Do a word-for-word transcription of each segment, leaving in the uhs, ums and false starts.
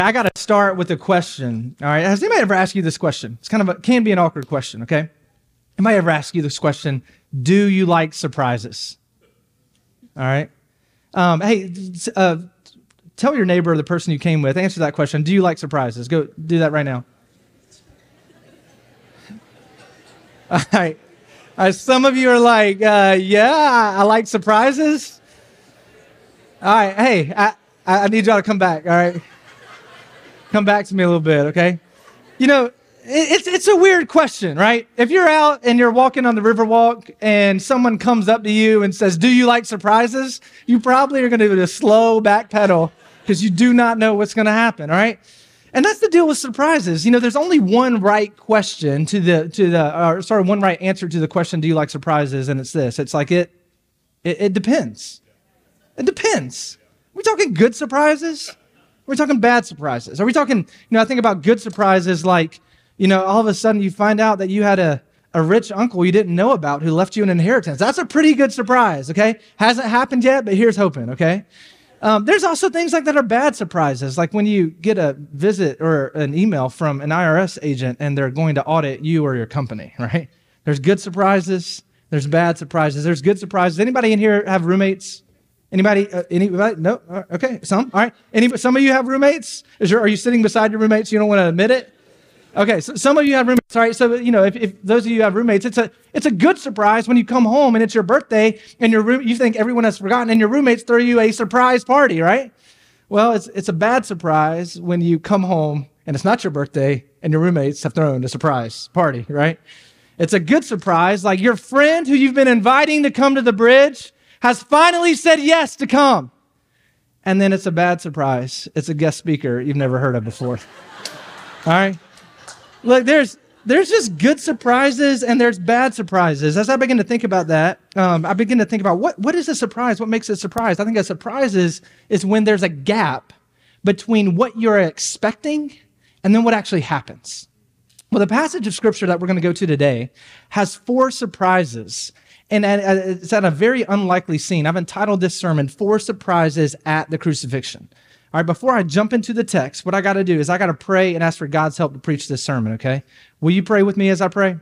I got to start with a question. All right. Has anybody ever asked you this question? It's kind of a, can be an awkward question, okay? Anybody ever ask you this question? Do you like surprises? All right. Um, hey, uh, tell your neighbor or the person you came with, answer that question. Do you like surprises? Go do that right now. All right. Uh, some of you are like, uh, yeah, I, I like surprises. All right. Hey, I, I need y'all to come back. All right. Come back to me a little bit, okay? You know, it, it's it's a weird question, right? If you're out and you're walking on the Riverwalk and someone comes up to you and says, do you like surprises? You probably are going to do a slow backpedal because you do not know what's going to happen, all right? And that's the deal with surprises. You know, there's only one right question to the, to the or sorry, one right answer to the question, do you like surprises? And it's this. It's like it, it, it depends. It depends. Are we talking good surprises? We're talking bad surprises. Are we talking, you know, I think about good surprises like, you know, all of a sudden you find out that you had a, a rich uncle you didn't know about who left you an inheritance. That's a pretty good surprise, okay? Hasn't happened yet, but here's hoping, okay? Um, there's also things like that are bad surprises, like when you get a visit or an email from an I R S agent and they're going to audit you or your company, right? There's good surprises. There's bad surprises. There's good surprises. Anybody in here have roommates? Anybody? Uh, anybody? No. Uh, okay. Some. All right. Any? Some of you have roommates. Is your, are you sitting beside your roommates? You don't want to admit it. Okay. So some of you have roommates. All right. So you know, if, if those of you have roommates, it's a it's a good surprise when you come home and it's your birthday and your room. You think everyone has forgotten, and your roommates throw you a surprise party, right? Well, it's it's a bad surprise when you come home and it's not your birthday and your roommates have thrown a surprise party, right? It's a good surprise, like your friend who you've been inviting to come to the bridge has finally said yes to come. And then it's a bad surprise. It's a guest speaker you've never heard of before. All right? Look, there's there's just good surprises and there's bad surprises. As I begin to think about that, um, I begin to think about what, what is a surprise? What makes a surprise? I think a surprise is, is when there's a gap between what you're expecting and then what actually happens. Well, the passage of Scripture that we're going to go to today has four surprises. And it's at a very unlikely scene. I've entitled this sermon, Four Surprises at the Crucifixion. All right, before I jump into the text, what I got to do is I got to pray and ask for God's help to preach this sermon, okay? Will you pray with me as I pray?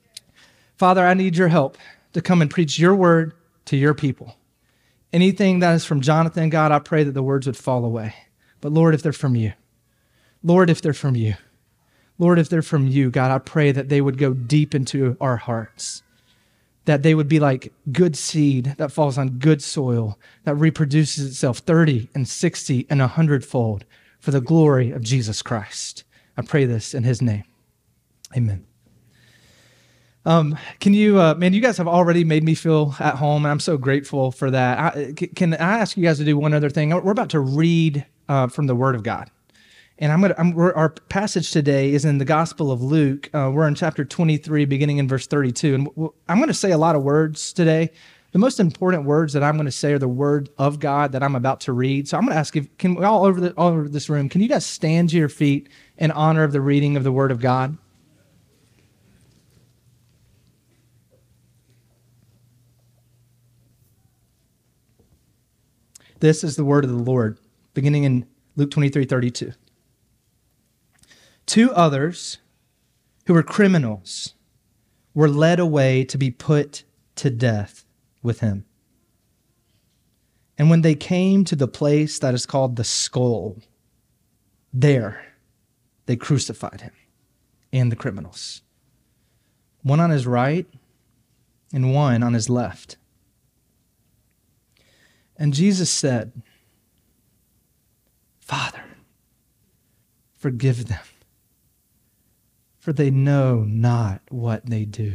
Father, I need your help to come and preach your word to your people. Anything that is from Jonathan, God, I pray that the words would fall away. But Lord, if they're from you, Lord, if they're from you, Lord, if they're from you, God, I pray that they would go deep into our hearts, that they would be like good seed that falls on good soil, that reproduces itself thirty and sixty and a hundredfold for the glory of Jesus Christ. I pray this in his name. Amen. Um, can you, uh, man, you guys have already made me feel at home, and I'm so grateful for that. I, can I ask you guys to do one other thing? We're about to read uh, from the Word of God. And I'm gonna. I'm, we're, our passage today is in the Gospel of Luke. Uh, we're in chapter twenty-three, beginning in verse thirty-two. And w- I'm going to say a lot of words today. The most important words that I'm going to say are the Word of God that I'm about to read. So I'm going to ask if can we all over the, all over this room, can you guys stand to your feet in honor of the reading of the Word of God? This is the word of the Lord, beginning in Luke twenty-three thirty-two. Two others who were criminals were led away to be put to death with him. And when they came to the place that is called the Skull, there they crucified him and the criminals, one on his right and one on his left. And Jesus said, Father, forgive them, for they know not what they do.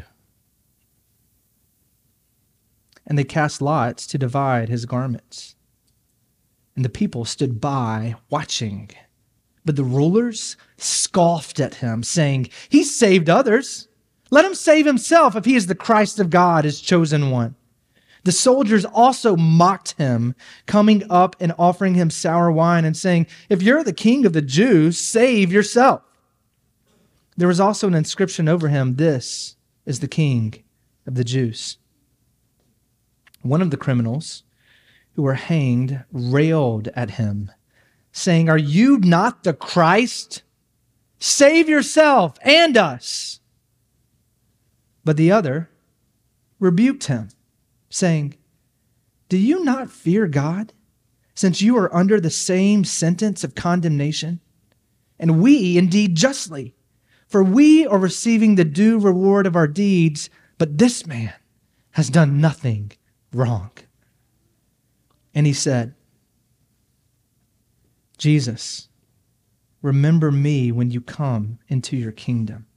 And they cast lots to divide his garments. And the people stood by watching. But the rulers scoffed at him, saying, He saved others. Let him save himself if he is the Christ of God, his chosen one. The soldiers also mocked him, coming up and offering him sour wine and saying, If you're the king of the Jews, save yourself. There was also an inscription over him, This is the King of the Jews. One of the criminals who were hanged railed at him, saying, "Are you not the Christ? Save yourself and us." But the other rebuked him, saying, "Do you not fear God, since you are under the same sentence of condemnation? And we indeed justly, for we are receiving the due reward of our deeds, but this man has done nothing wrong." And he said, "Jesus, remember me when you come into your kingdom."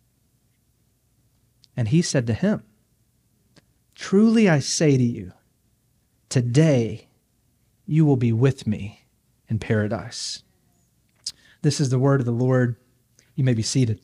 And he said to him, "Truly I say to you, today you will be with me in paradise." This is the word of the Lord. You may be seated.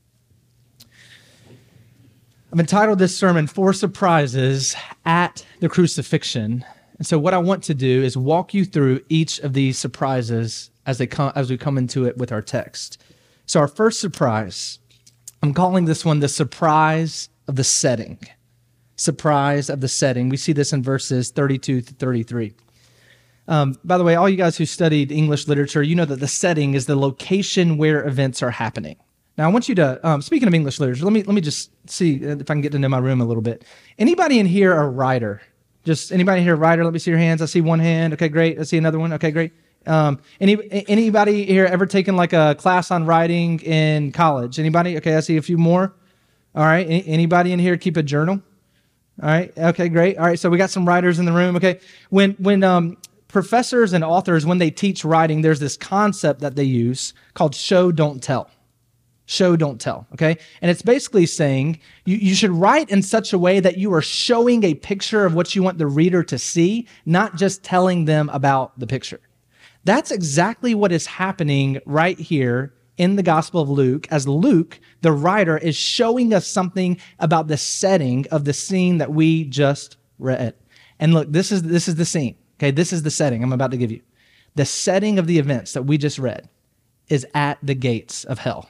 I've entitled this sermon, Four Surprises at the Crucifixion. And so what I want to do is walk you through each of these surprises as they come, as we come into it with our text. So our first surprise, I'm calling this one the surprise of the setting. Surprise of the setting. We see this in verses thirty-two to thirty-three. Um, by the way, all you guys who studied English literature, you know that the setting is the location where events are happening. Now, I want you to, um, speaking of English literature, let me let me just see if I can get to know my room a little bit. Anybody in here a writer? Just anybody here a writer? Let me see your hands. I see one hand. Okay, great. I see another one. Okay, great. Um, any anybody here ever taken like a class on writing in college? Anybody? Okay, I see a few more. All right. Any, anybody in here keep a journal? All right. Okay, great. All right. So we got some writers in the room. Okay. When when um, professors and authors, when they teach writing, there's this concept that they use called show, don't tell. Show, don't tell, okay? And it's basically saying you, you should write in such a way that you are showing a picture of what you want the reader to see, not just telling them about the picture. That's exactly what is happening right here in the Gospel of Luke, as Luke, the writer, is showing us something about the setting of the scene that we just read. And look, this is, this is the scene, okay? This is the setting I'm about to give you. The setting of the events that we just read is at the gates of hell.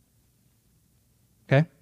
Okay?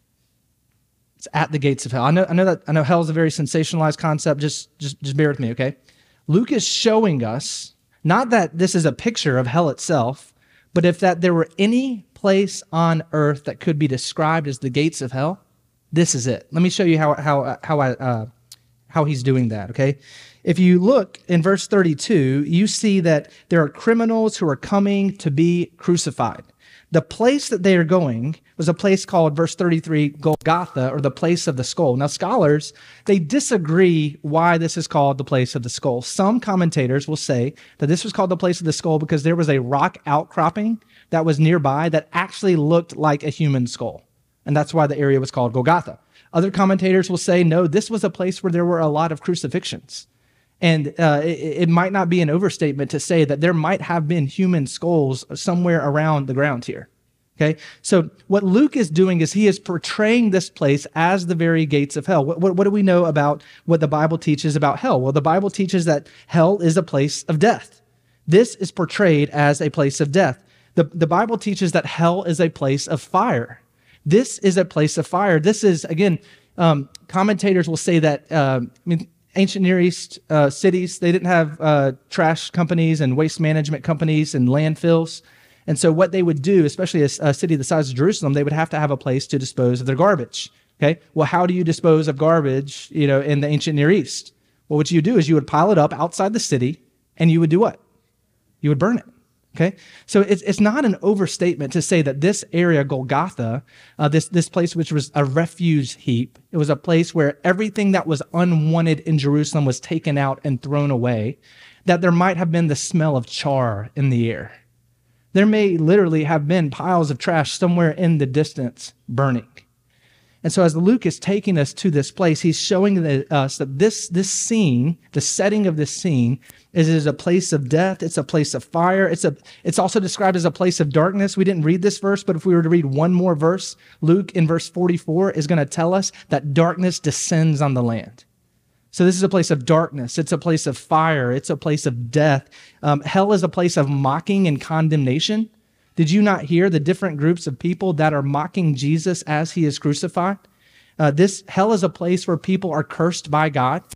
It's at the gates of hell. I know, I know that I know hell is a very sensationalized concept. Just, just, just bear with me, okay? Luke is showing us not that this is a picture of hell itself, but if that there were any place on earth that could be described as the gates of hell, this is it. Let me show you how how how I uh, how he's doing that. Okay, if you look in verse thirty-two, you see that there are criminals who are coming to be crucified. The place that they are going was a place called, verse thirty-three, Golgotha, or the place of the skull. Now, scholars, they disagree why this is called the place of the skull. Some commentators will say that this was called the place of the skull because there was a rock outcropping that was nearby that actually looked like a human skull. And that's why the area was called Golgotha. Other commentators will say, no, this was a place where there were a lot of crucifixions. And uh, it, it might not be an overstatement to say that there might have been human skulls somewhere around the ground here. Okay, so what Luke is doing is he is portraying this place as the very gates of hell. What, what, what do we know about what the Bible teaches about hell? Well, the Bible teaches that hell is a place of death. This is portrayed as a place of death. The, the Bible teaches that hell is a place of fire. This is a place of fire. This is, again, um, commentators will say that, uh, I mean, ancient Near East uh, cities, they didn't have uh, trash companies and waste management companies and landfills. And so what they would do, especially a, a city the size of Jerusalem, they would have to have a place to dispose of their garbage. Okay. Well, how do you dispose of garbage, you know, in the ancient Near East? Well, what you do is you would pile it up outside the city and you would do what? You would burn it. Okay. So it's, it's not an overstatement to say that this area, Golgotha, uh, this, this place, which was a refuse heap, it was a place where everything that was unwanted in Jerusalem was taken out and thrown away, that there might have been the smell of char in the air. There may literally have been piles of trash somewhere in the distance burning. And so as Luke is taking us to this place, he's showing the, us that this, this scene, the setting of this scene, is, is a place of death. It's a place of fire. It's, a, it's also described as a place of darkness. We didn't read this verse, but if we were to read one more verse, Luke in verse forty-four is going to tell us that darkness descends on the land. So this is a place of darkness. It's a place of fire. It's a place of death. Um, hell is a place of mocking and condemnation. Did you not hear the different groups of people that are mocking Jesus as he is crucified? Uh, this hell is a place where people are cursed by God.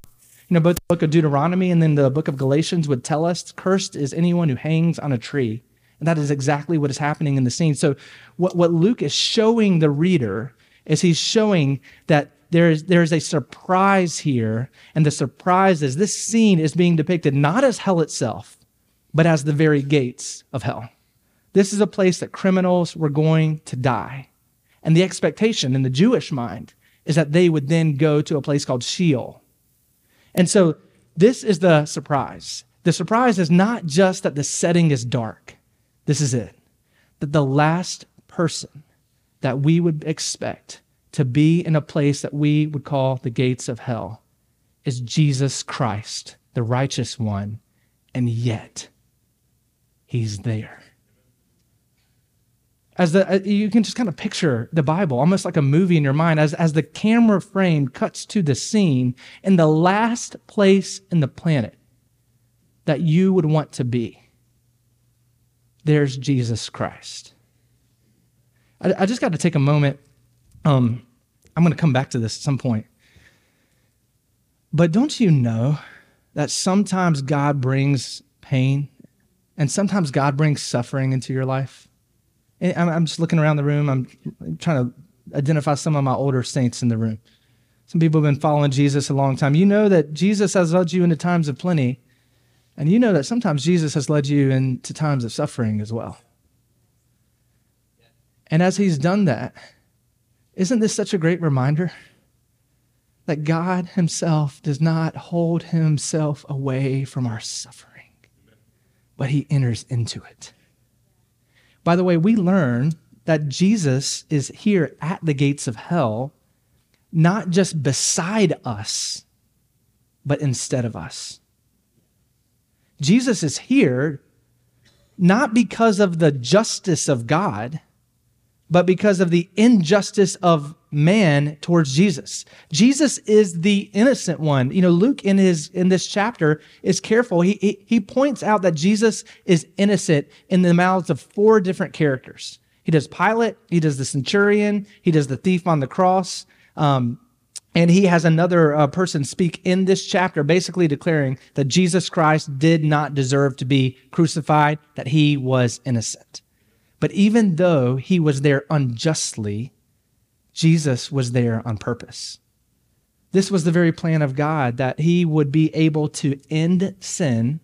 You know, both the book of Deuteronomy and then the book of Galatians would tell us, cursed is anyone who hangs on a tree. And that is exactly what is happening in the scene. So what, what Luke is showing the reader is he's showing that there is, there is a surprise here. And the surprise is this scene is being depicted not as hell itself, but as the very gates of hell. This is a place that criminals were going to die. And the expectation in the Jewish mind is that they would then go to a place called Sheol. And so this is the surprise. The surprise is not just that the setting is dark. This is it. That the last person that we would expect to be in a place that we would call the gates of hell is Jesus Christ, the righteous one, and yet he's there. As the you can just kind of picture the Bible almost like a movie in your mind as, as the camera frame cuts to the scene in the last place in the planet that you would want to be. There's Jesus Christ. I, I just got to take a moment. Um, I'm going to come back to this at some point. But don't you know that sometimes God brings pain and sometimes God brings suffering into your life? And I'm, I'm just looking around the room. I'm trying to identify some of my older saints in the room. Some people have been following Jesus a long time. You know that Jesus has led you into times of plenty, and you know that sometimes Jesus has led you into times of suffering as well. And as he's done that, isn't this such a great reminder that God himself does not hold himself away from our suffering, but he enters into it. By the way, we learn that Jesus is here at the gates of hell, not just beside us, but instead of us. Jesus is here not because of the justice of God, but because of the injustice of man towards Jesus. Jesus is the innocent one. You know, Luke in his in this chapter is careful. He, he, he points out that Jesus is innocent in the mouths of four different characters. He does Pilate, he does the centurion, he does the thief on the cross, um, and he has another uh, person speak in this chapter basically declaring that Jesus Christ did not deserve to be crucified, that he was innocent. But even though he was there unjustly, Jesus was there on purpose. This was the very plan of God, that he would be able to end sin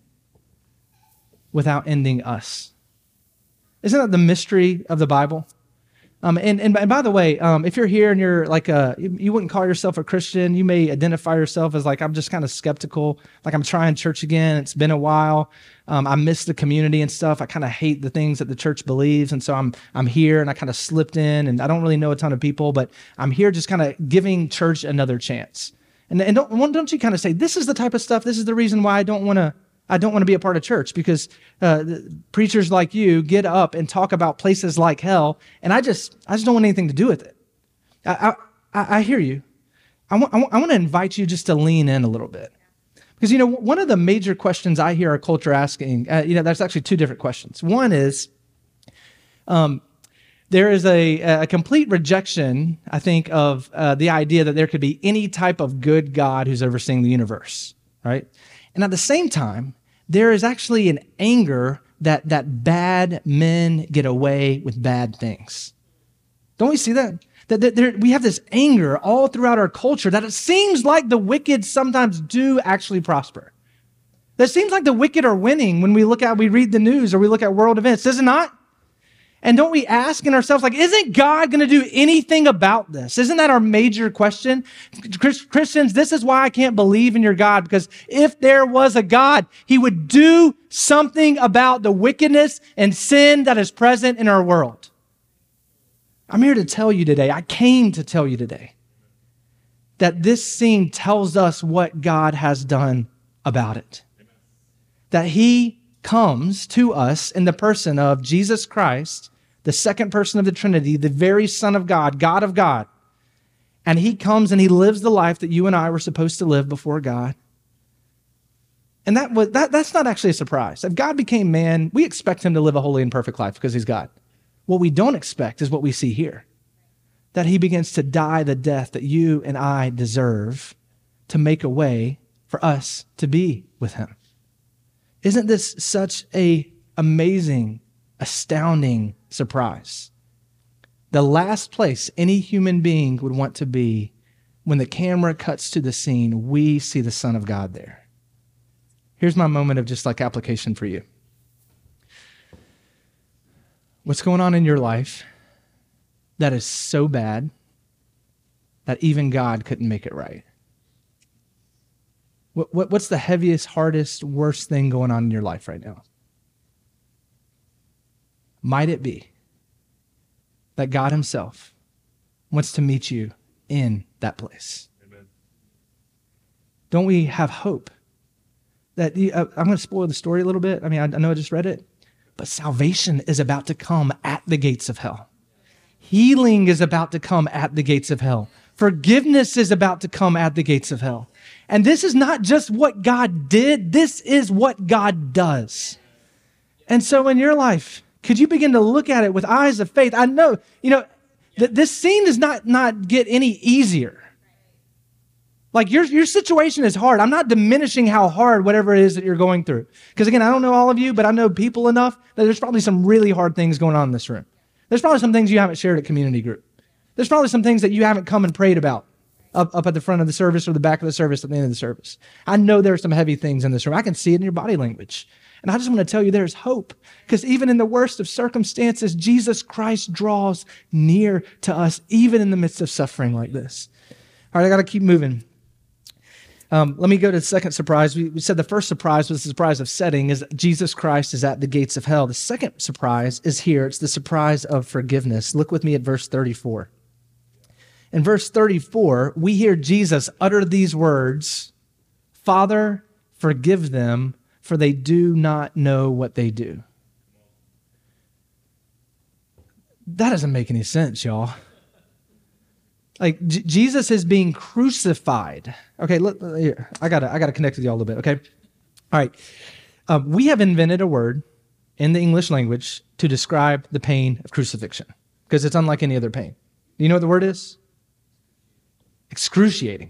without ending us. Isn't that the mystery of the Bible? Um, and, and, and by the way, um, if you're here and you're like a, you wouldn't call yourself a Christian, you may identify yourself as like, I'm just kind of skeptical, like I'm trying church again, it's been a while, um, I miss the community and stuff, I kind of hate the things that the church believes, and so I'm I'm here and I kind of slipped in, and I don't really know a ton of people, but I'm here just kind of giving church another chance. And, and don't, don't you kind of say, this is the type of stuff, this is the reason why I don't want to I don't want to be a part of church, because uh, preachers like you get up and talk about places like hell, and I just I just don't want anything to do with it. I I, I hear you. I want, I want I want to invite you just to lean in a little bit, because you know one of the major questions I hear our culture asking, uh, you know, there's actually two different questions. One is, um, there is a, a complete rejection, I think, of uh, the idea that there could be any type of good God who's overseeing the universe, right? And at the same time, there is actually an anger that, that bad men get away with bad things. Don't we see that? That, that there, we have this anger all throughout our culture that it seems like the wicked sometimes do actually prosper. That it seems like the wicked are winning when we look at, we read the news or we look at world events, does it not? And don't we ask in ourselves, like, isn't God going to do anything about this? Isn't that our major question? Christians, this is why I can't believe in your God, because if there was a God, he would do something about the wickedness and sin that is present in our world. I'm here to tell you today, I came to tell you today, that this scene tells us what God has done about it. That he comes to us in the person of Jesus Christ, the second person of the Trinity, the very Son of God, God of God. And he comes and he lives the life that you and I were supposed to live before God. And that was that, that's not actually a surprise. If God became man, we expect him to live a holy and perfect life because he's God. What we don't expect is what we see here. That he begins to die the death that you and I deserve to make a way for us to be with him. Isn't this such a amazing, astounding surprise? The last place any human being would want to be, when the camera cuts to the scene, we see the Son of God there. Here's my moment of just like application for you. What's going on in your life that is so bad that even God couldn't make it right? What, what, what's the heaviest, hardest, worst thing going on in your life right now? Might it be that God himself wants to meet you in that place? Amen. Don't we have hope? That you, uh, I'm going to spoil the story a little bit. I mean, I, I know I just read it, but salvation is about to come at the gates of hell. Healing is about to come at the gates of hell. Forgiveness is about to come at the gates of hell. And this is not just what God did. This is what God does. And so in your life, could you begin to look at it with eyes of faith? I know, you know, th- this scene does not, not get any easier. Like your, your situation is hard. I'm not diminishing how hard whatever it is that you're going through. Because again, I don't know all of you, but I know people enough that there's probably some really hard things going on in this room. There's probably some things you haven't shared at community group. There's probably some things that you haven't come and prayed about up, up at the front of the service or the back of the service at the end of the service. I know there are some heavy things in this room. I can see it in your body language. And I just want to tell you there's hope, because even in the worst of circumstances, Jesus Christ draws near to us, even in the midst of suffering like this. All right, I got to keep moving. Um, let me go to the second surprise. We, we said the first surprise was the surprise of setting, is Jesus Christ is at the gates of hell. The second surprise is here. It's the surprise of forgiveness. Look with me at verse thirty-four. In verse thirty-four, we hear Jesus utter these words, "Father, forgive them, for they do not know what they do." That doesn't make any sense, y'all. Like J- Jesus is being crucified. Okay, look, here, I gotta, I gotta connect with y'all a little bit. Okay, all right. Um, we have invented a word in the English language to describe the pain of crucifixion, because it's unlike any other pain. Do you know what the word is? Excruciating.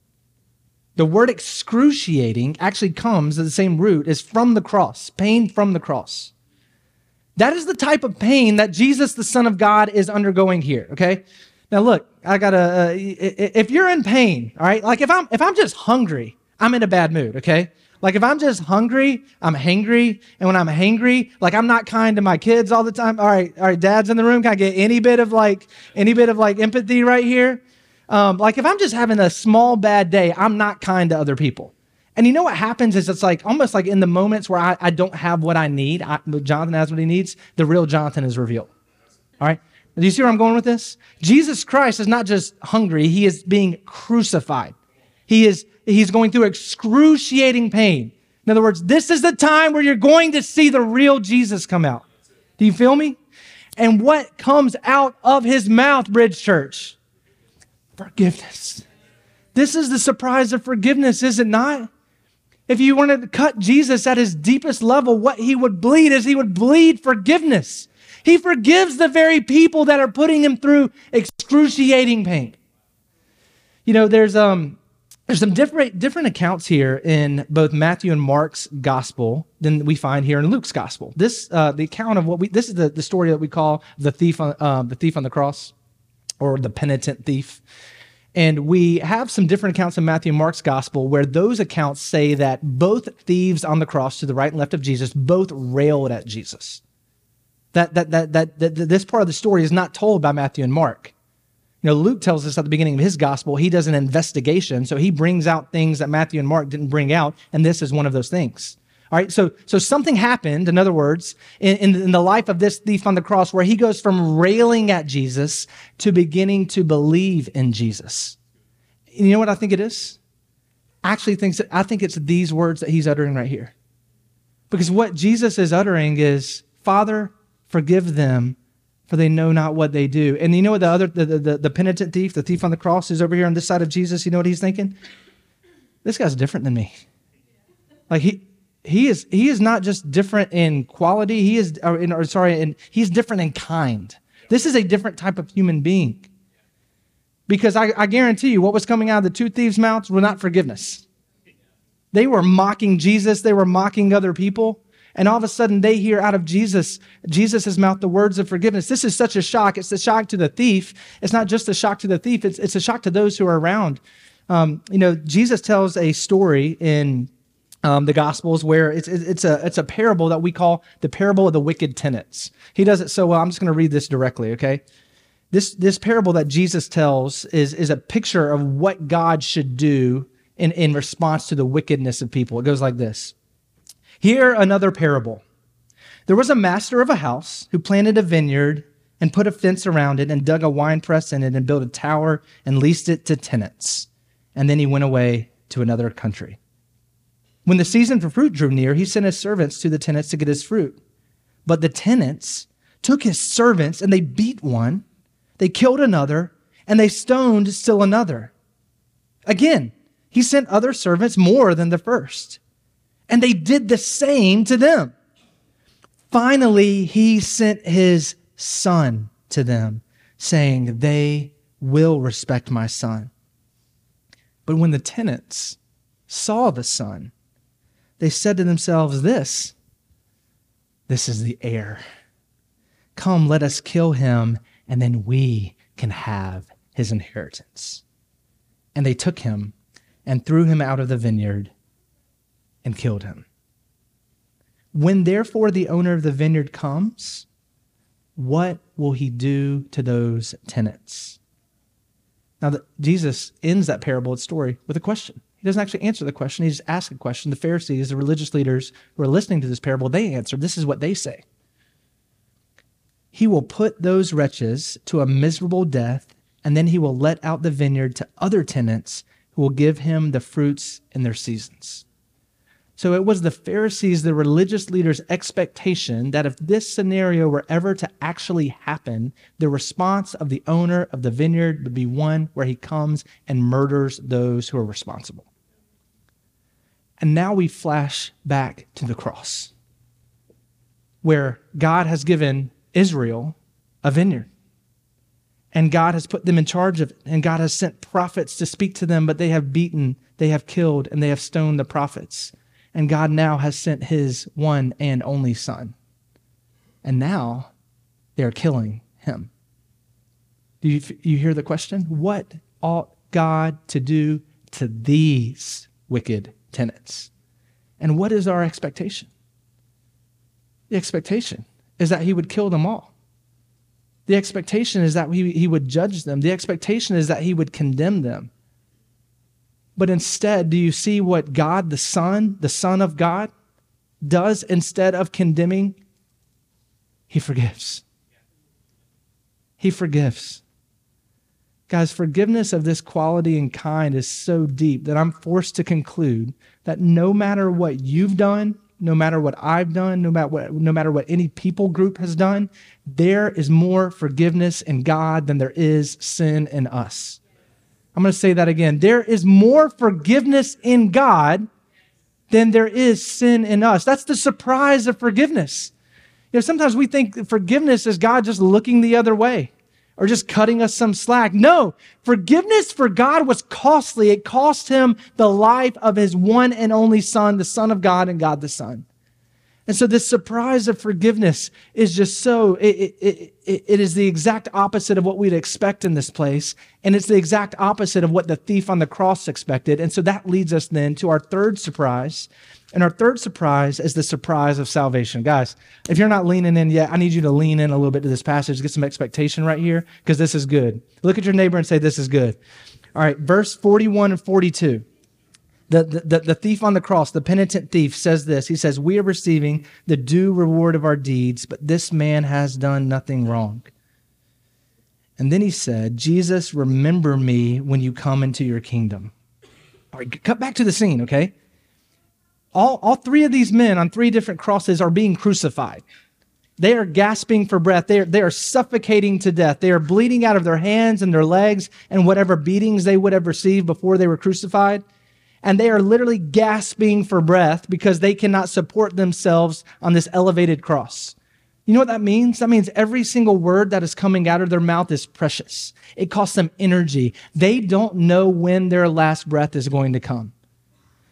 The word excruciating actually comes at the same root as from the cross, pain from the cross. That is the type of pain that Jesus, the Son of God, is undergoing here, okay? Now look, I gotta, uh, if you're in pain, all right, like if I'm, if I'm just hungry, I'm in a bad mood, okay? Like if I'm just hungry, I'm hangry, and when I'm hangry, like I'm not kind to my kids all the time. All right, all right, dads in the room, can I get any bit of like, any bit of like empathy right here? Um, like if I'm just having a small bad day, I'm not kind to other people. And you know what happens is it's like almost like in the moments where I, I don't have what I need, I, Jonathan has what he needs, the real Jonathan is revealed. All right? Do you see where I'm going with this? Jesus Christ is not just hungry, he is being crucified. He is, he's going through excruciating pain. In other words, this is the time where you're going to see the real Jesus come out. Do you feel me? And what comes out of his mouth, Bridge Church? Forgiveness. This is the surprise of forgiveness, is it not? If you wanted to cut Jesus at his deepest level, what he would bleed is he would bleed forgiveness. He forgives the very people that are putting him through excruciating pain. You know, there's um there's some different different accounts here in both Matthew and Mark's gospel than we find here in Luke's gospel. This uh, the account of what we this is the, the story that we call the thief on uh, the thief on the cross, or the penitent thief. And we have some different accounts in Matthew and Mark's gospel where those accounts say that both thieves on the cross to the right and left of Jesus both railed at Jesus. That, that, that, that, that this part of the story is not told by Matthew and Mark. You know, Luke tells us at the beginning of his gospel, he does an investigation, so he brings out things that Matthew and Mark didn't bring out, and this is one of those things. All right, so, so something happened, in other words, in, in, in the life of this thief on the cross where he goes from railing at Jesus to beginning to believe in Jesus. And you know what I think it is? I actually think, I think it's these words that he's uttering right here. Because what Jesus is uttering is, Father, forgive them, for they know not what they do. And you know what the other, the, the, the penitent thief, the thief on the cross is over here on this side of Jesus, you know what he's thinking? This guy's different than me. Like he... He is he is not just different in quality, he is or, in, or sorry, in, he's different in kind. This is a different type of human being. Because I, I guarantee you what was coming out of the two thieves' mouths were not forgiveness. They were mocking Jesus. They were mocking other people. And all of a sudden they hear out of Jesus, Jesus' mouth, the words of forgiveness. This is such a shock. It's a shock to the thief. It's not just a shock to the thief. It's, it's a shock to those who are around. Um, you know, Jesus tells a story in um, the Gospels where it's, it's, a, it's a parable that we call the parable of the wicked tenants. He does it so well. I'm just going to read this directly, okay? This, this parable that Jesus tells is, is a picture of what God should do in, in response to the wickedness of people. It goes like this. Here another parable. There was a master of a house who planted a vineyard and put a fence around it and dug a winepress in it and built a tower and leased it to tenants. And then he went away to another country. When the season for fruit drew near, he sent his servants to the tenants to get his fruit. But the tenants took his servants and they beat one, they killed another, and they stoned still another. Again, he sent other servants more than the first. And they did the same to them. Finally, he sent his son to them, saying, they will respect my son. But when the tenants saw the son, they said to themselves, this, this is the heir. Come, let us kill him, and then we can have his inheritance. And they took him and threw him out of the vineyard and killed him. When therefore the owner of the vineyard comes, what will he do to those tenants? Now, the, Jesus ends that parable story with a question. He doesn't actually answer the question. He just asks a question. The Pharisees, the religious leaders who are listening to this parable, they answer. This is what they say. He will put those wretches to a miserable death, and then he will let out the vineyard to other tenants who will give him the fruits in their seasons. So it was the Pharisees, the religious leaders' expectation that if this scenario were ever to actually happen, the response of the owner of the vineyard would be one where he comes and murders those who are responsible. And now we flash back to the cross, where God has given Israel a vineyard. And God has put them in charge of it. And God has sent prophets to speak to them, but they have beaten, they have killed, and they have stoned the prophets. And God now has sent his one and only son. And now they are killing him. Do you, you hear the question? What ought God to do to these wicked tenants? And what is our expectation? The expectation is that he would kill them all. The expectation is that he, he would judge them. The expectation is that he would condemn them. But instead, do you see what God, the Son, the Son of God, does instead of condemning? He forgives. He forgives. Guys, forgiveness of this quality and kind is so deep that I'm forced to conclude that no matter what you've done, no matter what I've done, no matter what, no matter what any people group has done, there is more forgiveness in God than there is sin in us. I'm going to say that again. There is more forgiveness in God than there is sin in us. That's the surprise of forgiveness. You know, sometimes we think forgiveness is God just looking the other way or just cutting us some slack. No, forgiveness for God was costly. It cost him the life of his one and only son, the Son of God and God the Son. And so this surprise of forgiveness is just so, it, it, it, it is the exact opposite of what we'd expect in this place. And it's the exact opposite of what the thief on the cross expected. And so that leads us then to our third surprise. And our third surprise is the surprise of salvation. Guys, if you're not leaning in yet, I need you to lean in a little bit to this passage, get some expectation right here, because this is good. Look at your neighbor and say, this is good. All right, verse forty-one and forty-two. The, the, the thief on the cross, the penitent thief, says this. He says, we are receiving the due reward of our deeds, but this man has done nothing wrong. And then he said, Jesus, remember me when you come into your kingdom. All right, cut back to the scene, okay? All, all three of these men on three different crosses are being crucified. They are gasping for breath. They are, they are suffocating to death. They are bleeding out of their hands and their legs and whatever beatings they would have received before they were crucified. And they are literally gasping for breath because they cannot support themselves on this elevated cross. You know what that means? That means every single word that is coming out of their mouth is precious. It costs them energy. They don't know when their last breath is going to come.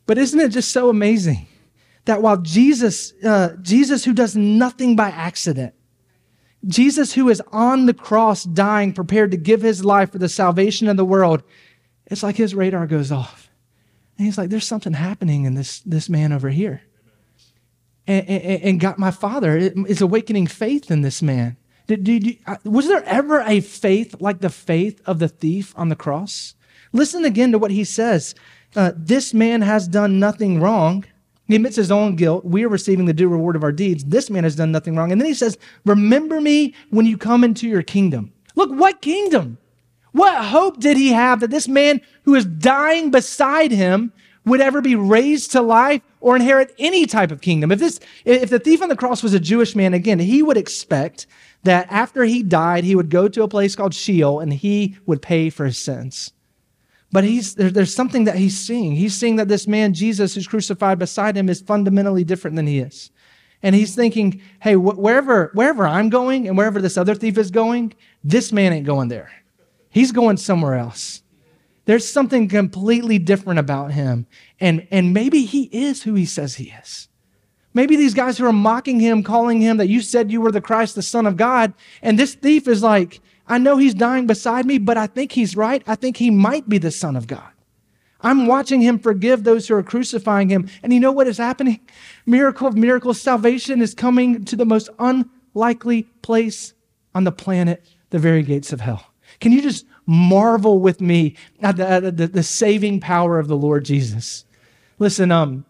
But isn't it just so amazing that while Jesus, uh, Jesus who does nothing by accident, Jesus who is on the cross dying, prepared to give his life for the salvation of the world, it's like his radar goes off. And he's like, there's something happening in this, this man over here. And, and, and God, my Father is awakening faith in this man. Did, did you, was there ever a faith like the faith of the thief on the cross? Listen again to what he says. Uh, this man has done nothing wrong. He admits his own guilt. We are receiving the due reward of our deeds. This man has done nothing wrong. And then he says, remember me when you come into your kingdom. Look, what kingdom? What hope did he have that this man who is dying beside him would ever be raised to life or inherit any type of kingdom? If this, if the thief on the cross was a Jewish man, again, he would expect that after he died, he would go to a place called Sheol and he would pay for his sins. But he's, there, there's something that he's seeing. He's seeing that this man, Jesus, who's crucified beside him, is fundamentally different than he is. And he's thinking, hey, wh- wherever, wherever I'm going and wherever this other thief is going, this man ain't going there. He's going somewhere else. There's something completely different about him. And, and maybe he is who he says he is. Maybe these guys who are mocking him, calling him that you said you were the Christ, the Son of God. And this thief is like, I know he's dying beside me, but I think he's right. I think he might be the Son of God. I'm watching him forgive those who are crucifying him. And you know what is happening? Miracle of miracles, salvation is coming to the most unlikely place on the planet, the very gates of hell. Can you just marvel with me at the, at the, the saving power of the Lord Jesus? Listen, um,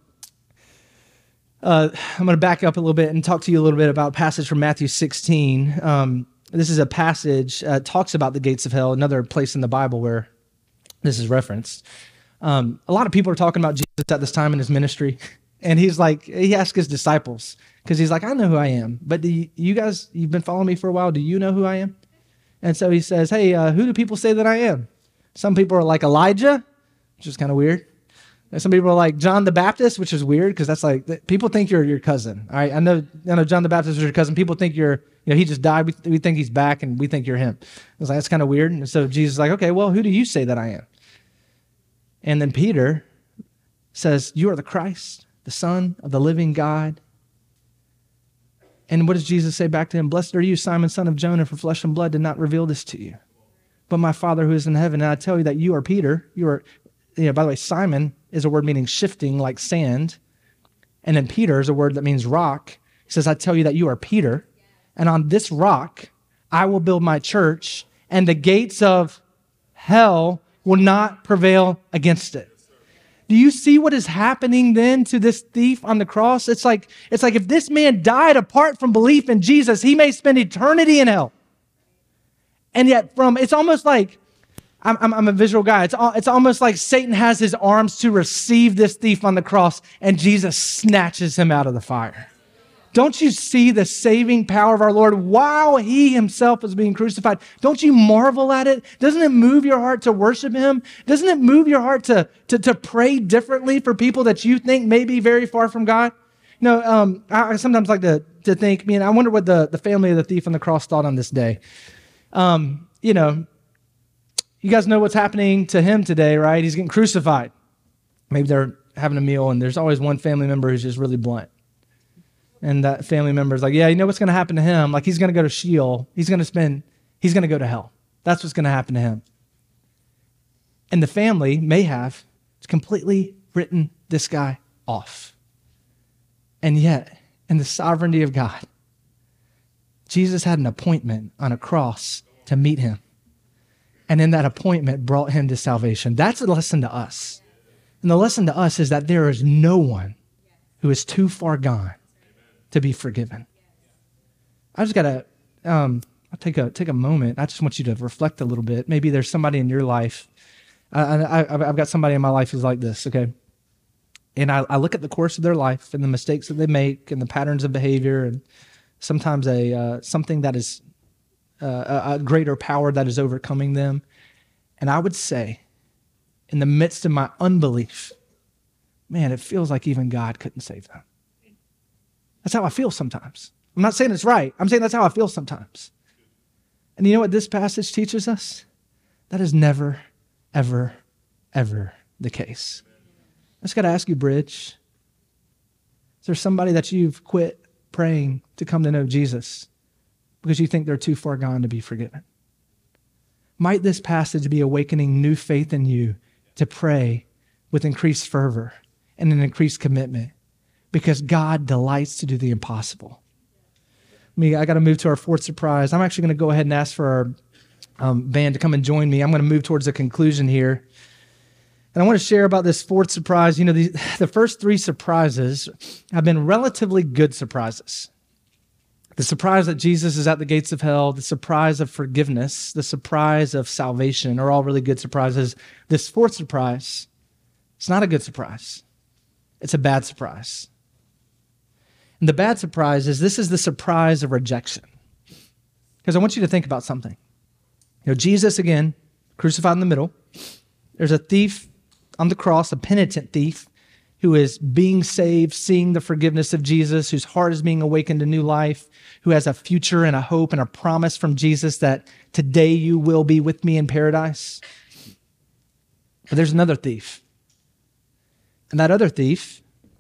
uh, I'm going to back up a little bit and talk to you a little bit about a passage from Matthew sixteen. Um, this is a passage uh, talks about the gates of hell, another place in the Bible where this is referenced. Um, a lot of people are talking about Jesus at this time in his ministry. And he's like, he asked his disciples, because he's like, I know who I am. But do you, you guys, you've been following me for a while. Do you know who I am? And so he says, hey, uh, who do people say that I am? Some people are like Elijah, which is kind of weird. And some people are like John the Baptist, which is weird because that's like, people think you're your cousin. All right, I know, I know John the Baptist is your cousin. People think you're, you know, he just died. We, we think he's back and we think you're him. It's like, that's kind of weird. And so Jesus is like, okay, well, who do you say that I am? And then Peter says, you are the Christ, the Son of the living God. And what does Jesus say back to him? Blessed are you, Simon, son of Jonah, for flesh and blood did not reveal this to you, but my Father who is in heaven. And I tell you that you are Peter. You are, you know, by the way, Simon is a word meaning shifting like sand. And then Peter is a word that means rock. He says, I tell you that you are Peter. And on this rock, I will build my church, and the gates of hell will not prevail against it. Do you see what is happening then to this thief on the cross? It's like, it's like if this man died apart from belief in Jesus, he may spend eternity in hell. And yet from, it's almost like, I'm, I'm, I'm a visual guy. It's, it's almost like Satan has his arms to receive this thief on the cross and Jesus snatches him out of the fire. Don't you see the saving power of our Lord while he himself was being crucified? Don't you marvel at it? Doesn't it move your heart to worship him? Doesn't it move your heart to, to, to pray differently for people that you think may be very far from God? You know, um, I, I sometimes like to, to think, man, I wonder what the, the family of the thief on the cross thought on this day. Um, you know, you guys know what's happening to him today, right? He's getting crucified. Maybe they're having a meal and there's always one family member who's just really blunt. And that family member is like, yeah, you know what's going to happen to him? Like, he's going to go to Sheol. He's going to spend, he's going to go to hell. That's what's going to happen to him. And the family may have completely written this guy off. And yet, in the sovereignty of God, Jesus had an appointment on a cross to meet him. And in that appointment brought him to salvation. That's a lesson to us. And the lesson to us is that there is no one who is too far gone to be forgiven. I just got to um, I'll take a take a moment. I just want you to reflect a little bit. Maybe there's somebody in your life. I, I, I've got somebody in my life who's like this, okay? And I, I look at the course of their life and the mistakes that they make and the patterns of behavior and sometimes a uh, something that is uh, a, a greater power that is overcoming them. And I would say, in the midst of my unbelief, man, it feels like even God couldn't save them. That's how I feel sometimes. I'm not saying it's right. I'm saying that's how I feel sometimes. And you know what this passage teaches us? That is never, ever, ever the case. I just got to ask you, Bridge, is there somebody that you've quit praying to come to know Jesus because you think they're too far gone to be forgiven? Might this passage be awakening new faith in you to pray with increased fervor and an increased commitment, because God delights to do the impossible. Me, I got to move to our fourth surprise. I'm actually going to go ahead and ask for our um, band to come and join me. I'm going to move towards the conclusion here. And I want to share about this fourth surprise. You know, the, the first three surprises have been relatively good surprises. The surprise that Jesus is at the gates of hell, the surprise of forgiveness, the surprise of salvation are all really good surprises. This fourth surprise, it's not a good surprise. It's a bad surprise. And the bad surprise is this is the surprise of rejection. Because I want you to think about something. You know, Jesus, again, crucified in the middle. There's a thief on the cross, a penitent thief, who is being saved, seeing the forgiveness of Jesus, whose heart is being awakened to new life, who has a future and a hope and a promise from Jesus that today you will be with me in paradise. But there's another thief. And that other thief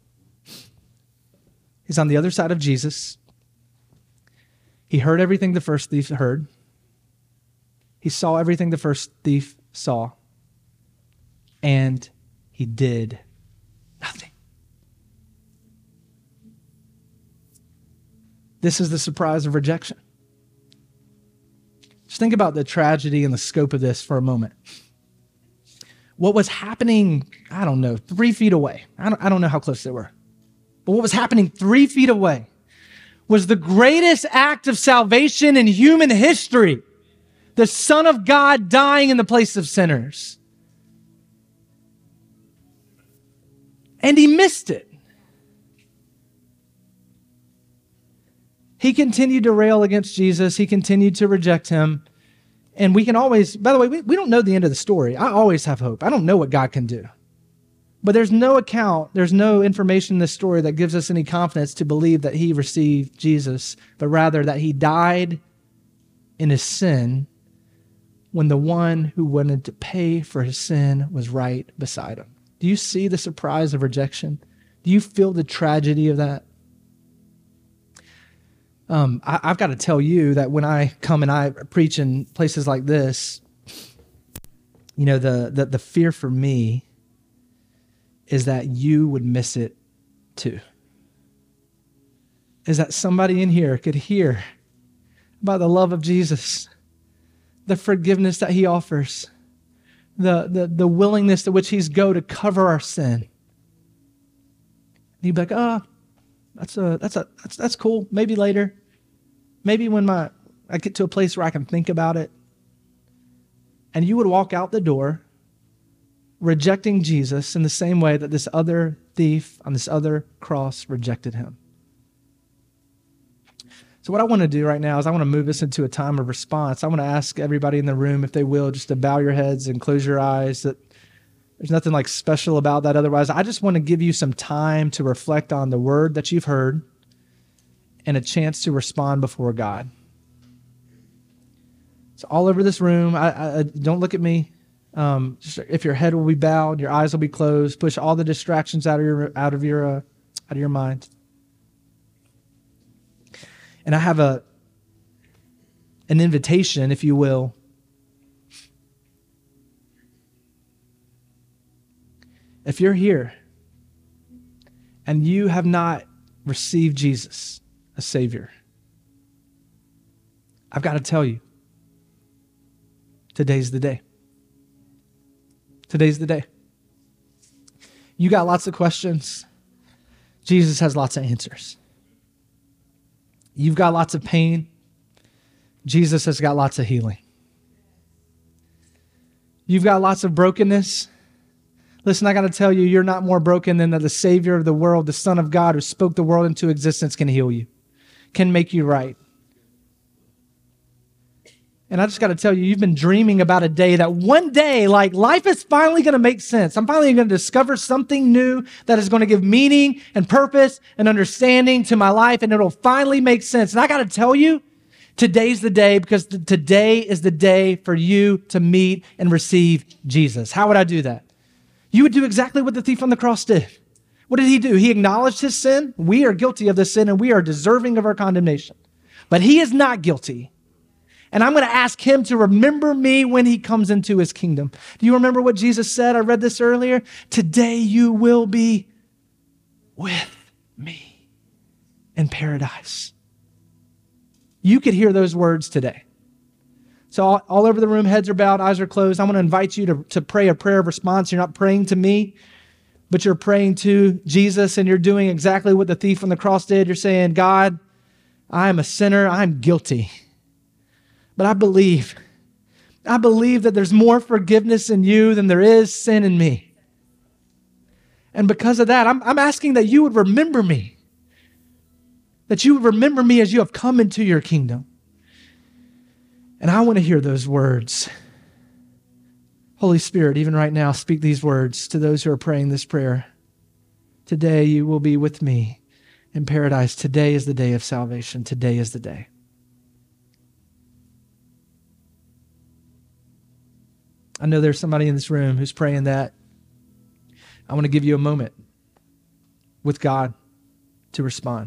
is on the other side of Jesus. He heard everything the first thief heard. He saw everything the first thief saw. And he did nothing. This is the surprise of rejection. Just think about the tragedy and the scope of this for a moment. What was happening, I don't know, three feet away. I don't, I don't know how close they were. But what was happening three feet away was the greatest act of salvation in human history. The Son of God dying in the place of sinners. And he missed it. He continued to rail against Jesus. He continued to reject him. And we can always, by the way, we, we don't know the end of the story. I always have hope. I don't know what God can do. But there's no account, there's no information in this story that gives us any confidence to believe that he received Jesus, but rather that he died in his sin when the one who wanted to pay for his sin was right beside him. Do you see the surprise of rejection? Do you feel the tragedy of that? Um, I, I've got to tell you that when I come and I preach in places like this, you know, the, the, the fear for me is that you would miss it too. Is that somebody in here could hear about the love of Jesus, the forgiveness that he offers, the, the, the willingness to which he's go to cover our sin. And you'd be like, oh, that's a, that's a, that's, that's cool. Maybe later. Maybe when my, I get to a place where I can think about it. And you would walk out the door rejecting Jesus in the same way that this other thief on this other cross rejected him. So what I want to do right now is I want to move us into a time of response. I want to ask everybody in the room, if they will, just to bow your heads and close your eyes. That there's nothing like special about that otherwise. I just want to give you some time to reflect on the word that you've heard and a chance to respond before God. So all over this room, I, I, don't look at me. Um, just if your head will be bowed, your eyes will be closed. Push all the distractions out of your out of your uh, out of your mind. And I have a an invitation, if you will. If you're here and you have not received Jesus as Savior, I've got to tell you, today's the day. Today's the day. You got lots of questions. Jesus has lots of answers. You've got lots of pain. Jesus has got lots of healing. You've got lots of brokenness. Listen, I got to tell you, you're not more broken than that the Savior of the world, the Son of God who spoke the world into existence, can heal you, can make you right. And I just got to tell you, you've been dreaming about a day that one day, like, life is finally going to make sense. I'm finally going to discover something new that is going to give meaning and purpose and understanding to my life, and it'll finally make sense. And I got to tell you, today's the day, because th- today is the day for you to meet and receive Jesus. How would I do that? you would do exactly what the thief on the cross did. What did he do? He acknowledged his sin. We are guilty of this sin and we are deserving of our condemnation. But he is not guilty. And I'm going to ask him to remember me when he comes into his kingdom. Do you remember what Jesus said? I read this earlier. Today you will be with me in paradise. You could hear those words today. So all, all over the room, heads are bowed, eyes are closed. I'm going to invite you to, to pray a prayer of response. You're not praying to me, but you're praying to Jesus, and you're doing exactly what the thief on the cross did. You're saying, God, I am a sinner. I'm guilty. But I believe, I believe that there's more forgiveness in you than there is sin in me. And because of that, I'm, I'm asking that you would remember me, that you would remember me as you have come into your kingdom. And I want to hear those words. Holy Spirit, even right now, speak these words to those who are praying this prayer. Today you will be with me in paradise. Today is the day of salvation. Today is the day. I know there's somebody in this room who's praying that. I want to give you a moment with God to respond.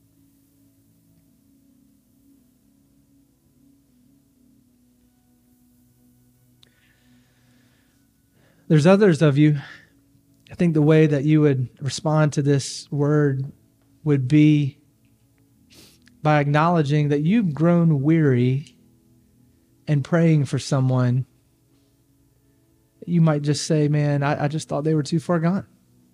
There's others of you, I think the way that you would respond to this word would be by acknowledging that you've grown weary and praying for someone. You might just say, man, I, I just thought they were too far gone.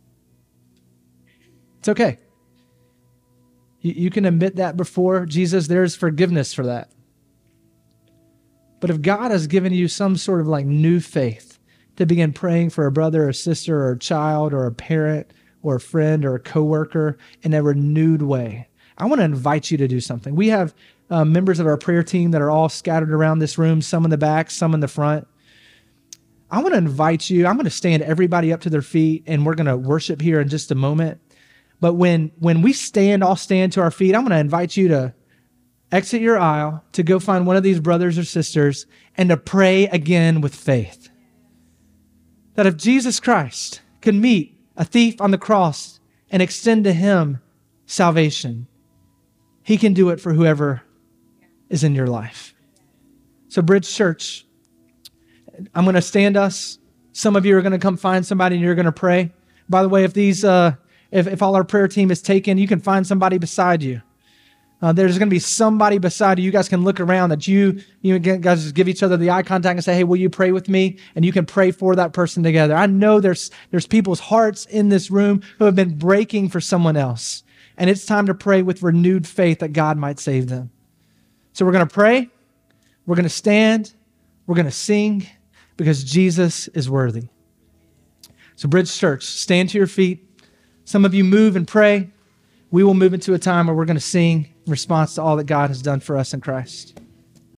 It's okay. You, you can admit that before Jesus. There's forgiveness for that. But if God has given you some sort of like new faith to begin praying for a brother or a sister or a child or a parent or a friend or a coworker in a renewed way, I want to invite you to do something. We have uh, members of our prayer team that are all scattered around this room, some in the back, some in the front. I want to invite you. I'm going to stand everybody up to their feet, and we're going to worship here in just a moment. But when, when we stand, all stand to our feet, I'm going to invite you to exit your aisle, to go find one of these brothers or sisters, and to pray again with faith. That if Jesus Christ could meet a thief on the cross and extend to him salvation, he can do it for whoever is in your life. So Bridge Church, I'm going to stand us. Some of you are going to come find somebody and you're going to pray. By the way, if these, uh, if, if all our prayer team is taken, you can find somebody beside you. Uh, there's going to be somebody beside you. You guys can look around that you, you guys just give each other the eye contact and say, hey, will you pray with me? And you can pray for that person together. I know there's, there's people's hearts in this room who have been breaking for someone else. And it's time to pray with renewed faith that God might save them. So we're going to pray. We're going to stand. We're going to sing because Jesus is worthy. So Bridge Church, stand to your feet. Some of you move and pray. We will move into a time where we're going to sing in response to all that God has done for us in Christ.